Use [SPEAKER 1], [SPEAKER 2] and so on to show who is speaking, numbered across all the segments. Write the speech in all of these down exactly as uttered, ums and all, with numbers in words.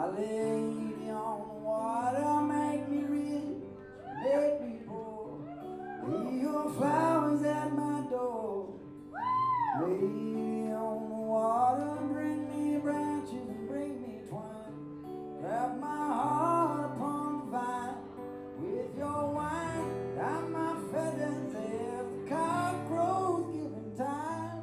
[SPEAKER 1] lady on the water, make me rich, make me poor. Lay your flowers at my door. Lady on the water, bring me branches and bring me twine. Wrap my heart upon the vine with your wine. Down my feathers as the cock crows giving time.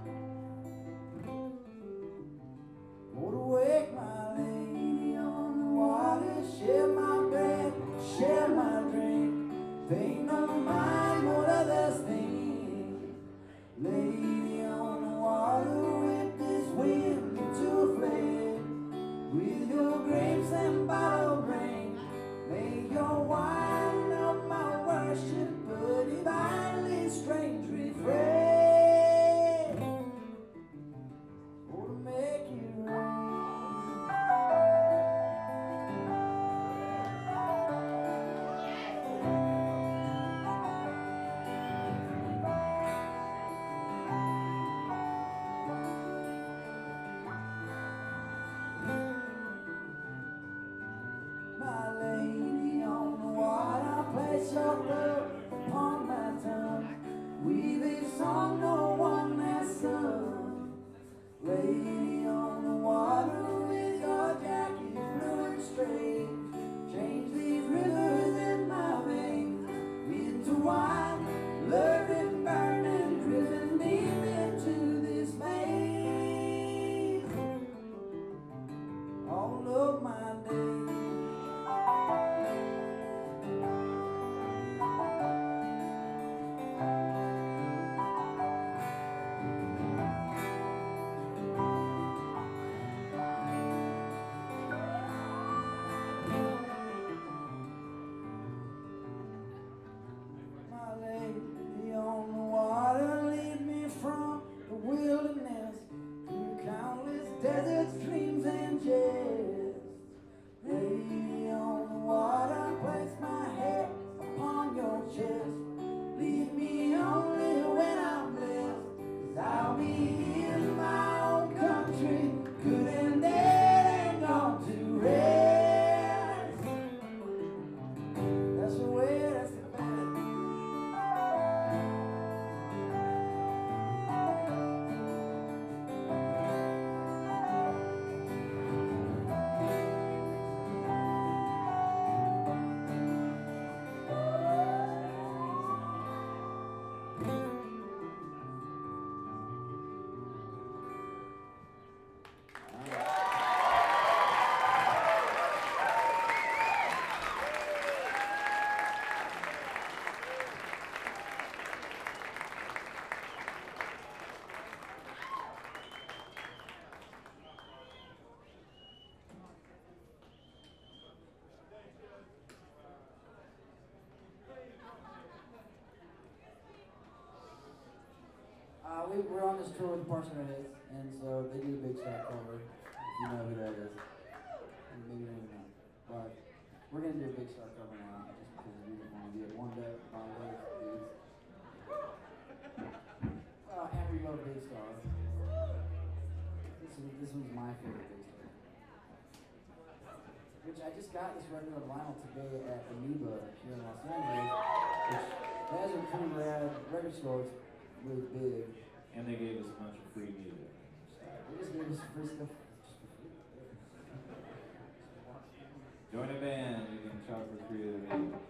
[SPEAKER 1] Go to wake my lady on the water, share my bread, share my drink. Think no mind what others think. Lady on the water, whip this wind into a flame. With your grapes and bottle bring, may your wine of my worship, but divinely strange refrain. Oh, to make it rain. My lady on the water, place your love upon my tongue. Weave a song no one has sung. Lady on the water, with your jacket blue and straight, change these rivers in my veins into wine, lured and burned and driven deep into this maze. All of my days. My lady on the water, lead me from the wilderness through countless deserts, streams, and jails. Lady on the water, place my head upon your chest. Leave me only when I'm blessed, 'cause I'll be in my own country, good and dead and gone to rest. That's the way, that's the way. Uh, we, we're on this tour with Parson Redheads, and so they do a Big Star cover, if you know who that is. Maybe you don't even know. But we're going to do a Big Star cover now, just because we just want to get warmed up by those dudes. Uh, Andrew loved Big Star. This, is, this one's my favorite Big Star. Which I just got this record on vinyl today at Amoeba here in Los Angeles, which that is a pretty rad record store. It's really big.
[SPEAKER 2] And they gave us a bunch of free music.
[SPEAKER 1] They just gave us free stuff.
[SPEAKER 2] Join a band.